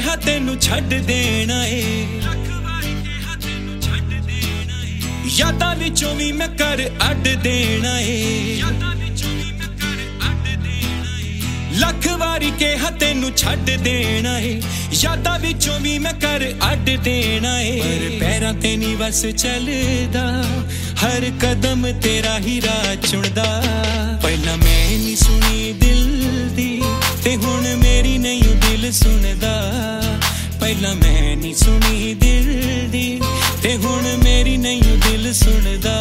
ਕਿਹਾ ਤੈਨੂੰ ਛੱਡ ਦੇਣਾ ਏ, ਯਾਦਾਂ ਵਿੱਚੋਂ ਵੀ ਮੈਂ ਕਰ ਅੱਡ ਦੇਣਾ ਏ, ਲੱਖ ਵਾਰੀ ਕਿਹਾ ਤੈਨੂੰ ਛੱਡ ਦੇਣਾ ਏ, ਯਾਦਾਂ ਵਿੱਚੋਂ ਵੀ ਮੈਂ ਕਰ ਅੱਡ ਦੇਣਾ ਏ। ਪਰ ਪੈਰਾਂ ਤੇ ਨਹੀਂ ਬਸ ਚੱਲਦਾ, ਹਰ ਕਦਮ ਤੇਰਾ ਹੀ ਰਾਹ ਚੁਣਦਾ। ਪਹਿਲਾਂ ਮੈਂ ਨਹੀਂ ਸੁਣੀ ਦਿਲ ਦੀ ਤੇ ਹੁਣ ਮੇਰੀ ਨਹੀਂ ਦਿਲ ਸੁਣਦਾ। ਪਹਿਲਾਂ ਮੈਂ ਨਹੀਂ ਸੁਣੀ ਦਿਲ ਦੀ ਤੇ ਹੁਣ ਮੇਰੀ ਨਹੀਂ ਦਿਲ ਸੁਣਦਾ।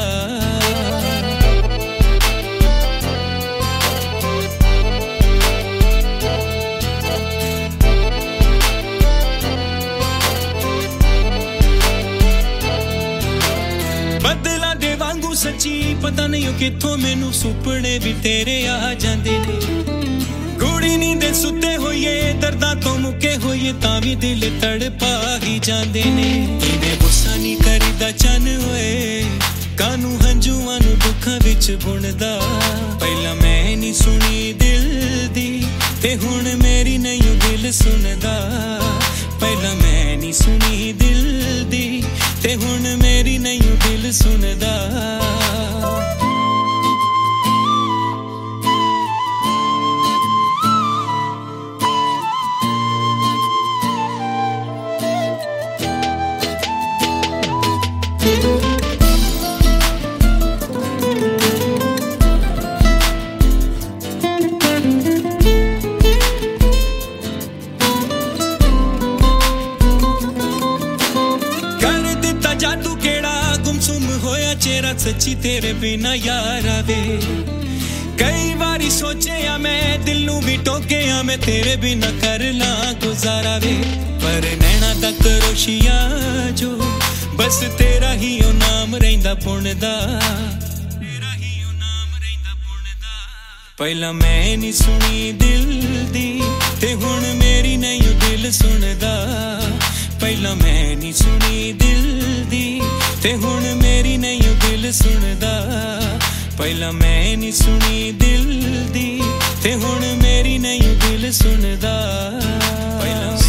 ਬਦਲਾਂ ਦੇ ਵਾਂਗੂ ਸੱਚੀ ਪਤਾ ਨਹੀਂ ਕਿੱਥੋਂ ਮੈਨੂੰ ਸੁਪਨੇ ਵੀ ਤੇਰੇ ਆ ਜਾਂਦੇ ਨੇ। ਗੂੜੀ ਨੀਂਦੇ ਸੁੱਤੇ ਹੋਈਏ, ਦਰਦਾਂ ਤੋਂ ਮੁੱਕੇ ਹੋਈਏ, ਤਾਂ ਵੀ ਦਿਲ ਤੜਪਾ ਹੀ ਜਾਂਦੇ ਨੇ। ਕਿਵੇਂ ਗੁੱਸਾ ਨਹੀਂ ਕਰੀਦਾ ਚੰਨ ਹੋਏ, ਕਾਨੂੰ ਹੰਝੂਆਂ ਨੂੰ ਦੁੱਖਾਂ ਵਿੱਚ ਬੁਣਦਾ। ਪਹਿਲਾਂ ਮੈਂ ਨਹੀਂ ਸੁਣੀ ਦਿਲ ਦੀ ਤੇ ਹੁਣ ਮੇਰੀ ਨਹੀਂ ਦਿਲ ਸੁਣਦਾ। ਪਹਿਲਾਂ ਮੈਂ ਨਹੀਂ ਸੁਣੀ ਦਿਲ ਦੀ ਤੇ ਹੁਣ ਮੇਰੀ ਨਹੀਂ ਦਿਲ ਸੁਣਦਾ। ਜਾਦੂ ਕਿਹੜਾ ਗੁੰਮਸੁੰਮ ਹੋਇਆ ਚਿਹਰਾ ਸੱਚੀ ਤੇਰੇ ਬਿਨਾ ਯਾਰ ਆਵੇ। ਕਈ ਵਾਰੀ ਸੋਚਿਆ ਮੈਂ ਦਿਲ ਨੂੰ ਵੀ ਟੋਕਿਆ ਮੈਂ ਤੇਰੇ ਬਿਨਾ ਕਰ ਲਾਂ ਗੁਜ਼ਾਰਾ ਵੇ। ਪਰ ਨੈਣਾ ਦਾ ਕਰੋਸ਼ੀਆ ਜੋ ਬਸ ਤੇਰਾ ਹੀ ਉਹ ਨਾਮ ਰਹਿੰਦਾ ਪੁਣਦਾ। ਤੇਰਾ ਹੀ ਉਹ ਨਾਮ ਰਹਿੰਦਾ ਪੁਣਦਾ। ਪਹਿਲਾਂ ਮੈਂ ਨਹੀਂ ਸੁਣੀ ਦਿਲ ਦੀ ਤੇ ਹੁਣ ਮੇਰੀ ਨਹੀਂ ਦਿਲ ਸੁਣਦਾ। ਪਹਿਲਾਂ ਮੈਂ ਨਹੀਂ ਸੁਣੀ ਦਿਲ ਦੀ ਤੇ ਹੁਣ ਮੇਰੀ ਨਹੀਂ ਦਿਲ ਸੁਣਦਾ। ਪਹਿਲਾਂ ਮੈਂ ਨਹੀਂ ਸੁਣੀ ਦਿਲ ਦੀ ਤੇ ਹੁਣ ਮੇਰੀ ਨਹੀਂ ਦਿਲ ਸੁਣਦਾ।